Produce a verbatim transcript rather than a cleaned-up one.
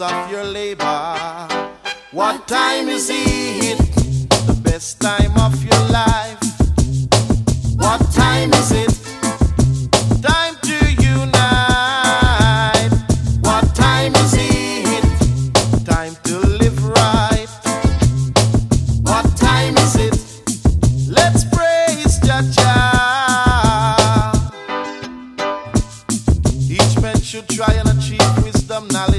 of your labor. What time is it? The best time of your life. What time is it? Time to unite. What time is it? Time to live right. What time is it? Let's praise Jah Jah. Each man should try and achieve wisdom, knowledge.